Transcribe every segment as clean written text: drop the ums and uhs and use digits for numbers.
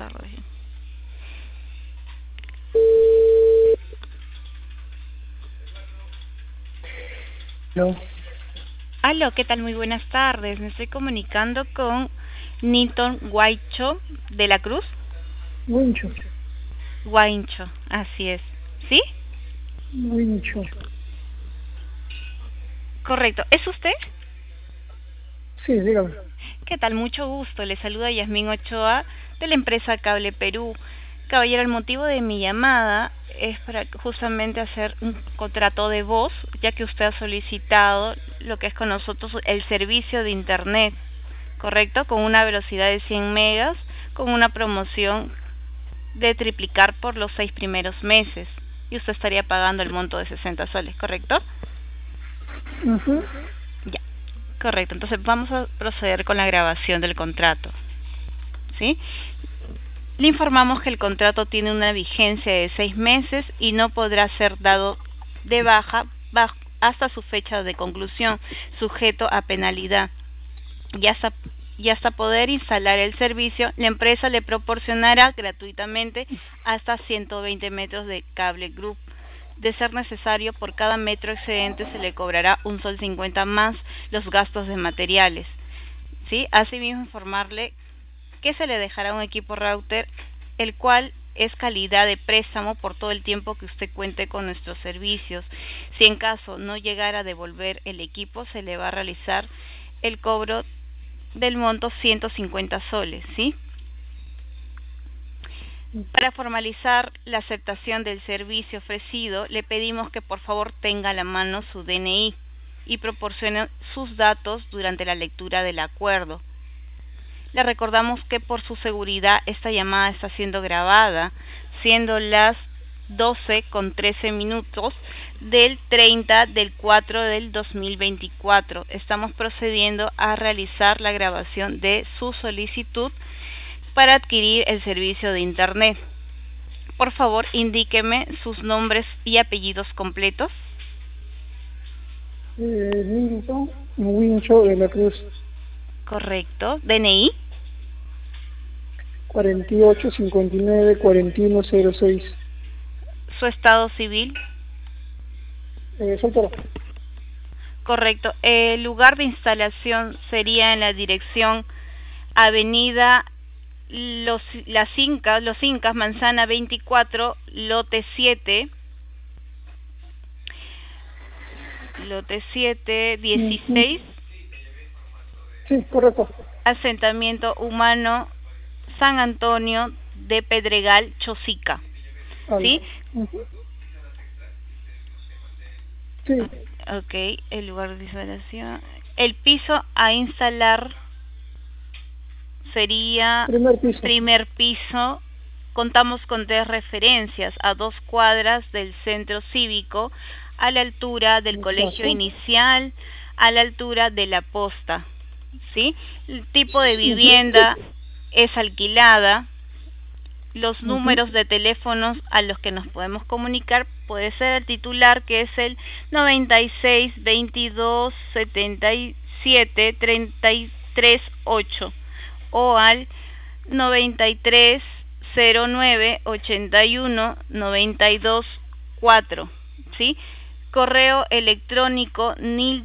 tardes. No, Aló, ¿qué tal? Muy buenas tardes. Me estoy comunicando con Nilton Guaycho de la Cruz. Wincho, Guaincho, así es. ¿Sí? Wincho. Correcto. ¿Es usted? Sí, dígame. ¿Qué tal? Mucho gusto. Le saluda Yasmín Ochoa de la empresa Cable Perú. Caballero, el motivo de mi llamada es para justamente hacer un contrato de voz, ya que usted ha solicitado lo que es con nosotros el servicio de Internet, ¿correcto? Con una velocidad de 100 megas, con una promoción de triplicar por los 6 primeros meses. Y usted estaría pagando el monto de 60 soles, ¿correcto? Ujú. Ya, correcto. Entonces vamos a proceder con la grabación del contrato, ¿sí? Le informamos que el contrato tiene una vigencia de 6 meses y no podrá ser dado de baja hasta su fecha de conclusión, sujeto a penalidad. Y hasta poder instalar el servicio, la empresa le proporcionará gratuitamente hasta 120 metros de cable group. De ser necesario, por cada metro excedente se le cobrará un sol 50 más los gastos de materiales, ¿sí? Asimismo, informarle que se le dejará un equipo router, el cual es calidad de préstamo por todo el tiempo que usted cuente con nuestros servicios. Si en caso no llegara a devolver el equipo, se le va a realizar el cobro del monto 150 soles, ¿sí? Para formalizar la aceptación del servicio ofrecido, le pedimos que por favor tenga a la mano su DNI y proporcione sus datos durante la lectura del acuerdo. Le recordamos que por su seguridad esta llamada está siendo grabada, siendo las 12:13 del 30 del 4 del 2024. Estamos procediendo a realizar la grabación de su solicitud para adquirir el servicio de Internet. Por favor, indíqueme sus nombres y apellidos completos. Nilton Wincho de la Cruz, Correcto. DNI. 4859-4106. Su estado civil. Soltero. Correcto. El lugar de instalación sería en la dirección Avenida Los Incas, Manzana 24, lote 7, Ujú. 16, Sí, correcto. asentamiento humano San Antonio de Pedregal, Chosica, ¿sí? Algo. Ujú. Sí, Ok, el lugar de instalación. El piso a instalar sería primer piso. primer piso. Contamos con 3 referencias: a 2 cuadras del centro cívico, a la altura del colegio Exacto. inicial, a la altura de la posta, ¿sí? El tipo de Ujú. vivienda es alquilada. Los Ujú. números de teléfonos a los que nos podemos comunicar puede ser el titular, que es el 96 22 77 33 8, o al 93 09 81 92 4, ¿sí? Correo electrónico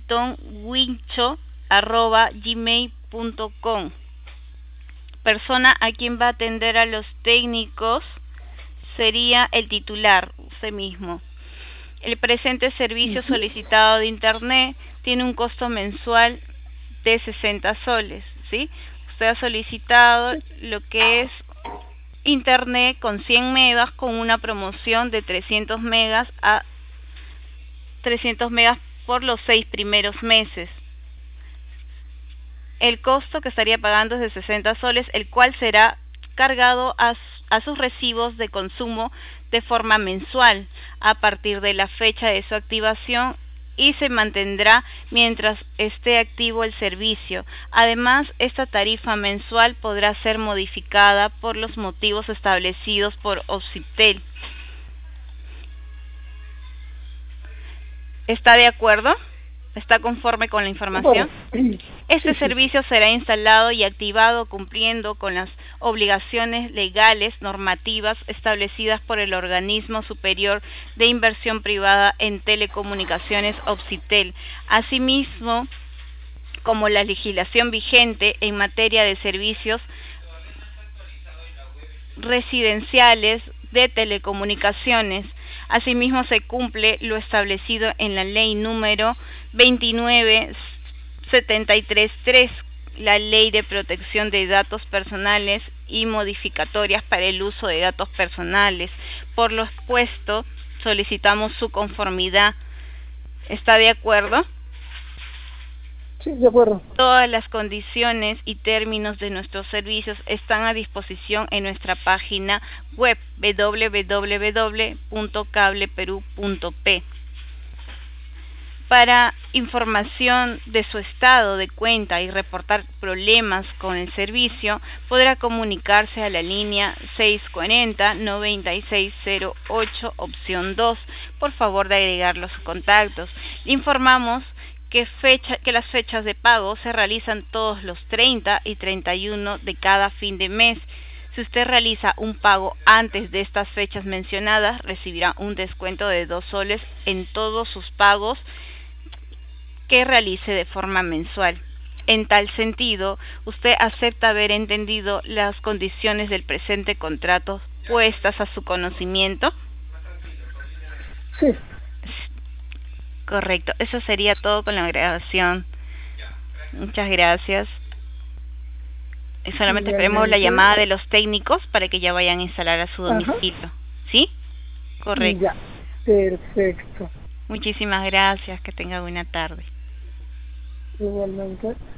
niltonwincho@gmail.com. Persona a quien va a atender a los técnicos sería el titular, usted mismo. El presente servicio Ujú. solicitado de Internet tiene un costo mensual de 60 soles, ¿sí? Usted ha solicitado Sí. lo que es Internet con 100 megas con una promoción de 300 megas por los 6 primeros meses. El costo que estaría pagando es de 60 soles, el cual será cargado a sus recibos de consumo de forma mensual a partir de la fecha de su activación, y se mantendrá mientras esté activo el servicio. Además, esta tarifa mensual podrá ser modificada por los motivos establecidos por Occitel. ¿Está de acuerdo? ¿Está conforme con la De acuerdo. información? Sí, Este sí. servicio será instalado y activado cumpliendo con las obligaciones legales, normativas establecidas por el Organismo Superior de Inversión Privada en Telecomunicaciones OPSITEL, asimismo como la legislación vigente en materia de servicios residenciales de telecomunicaciones. Asimismo, se cumple lo establecido en la Ley número 29733, la Ley de Protección de Datos Personales y modificatorias para el uso de datos personales. Por lo expuesto, solicitamos su conformidad. ¿Está de acuerdo? Sí, de acuerdo. Todas las condiciones y términos de nuestros servicios están a disposición en nuestra página web www.cableperu.p. Para información de su estado de cuenta y reportar problemas con el servicio, podrá comunicarse a la línea 640-9608, opción 2. Por favor de agregar los contactos. Informamos que las fechas de pago se realizan todos los 30 y 31 de cada fin de mes. Si usted realiza un pago antes de estas fechas mencionadas, recibirá un descuento de 2 soles en todos sus pagos que realice de forma mensual. En tal sentido, usted acepta haber entendido las condiciones del presente contrato puestas a su conocimiento. Sí. Correcto, eso sería todo con la grabación. Muchas gracias. Solamente esperemos la llamada de los técnicos para que ya vayan a instalar a su domicilio. ¿Sí? Correcto. Ya, perfecto. Muchísimas gracias, que tenga buena tarde. Igualmente.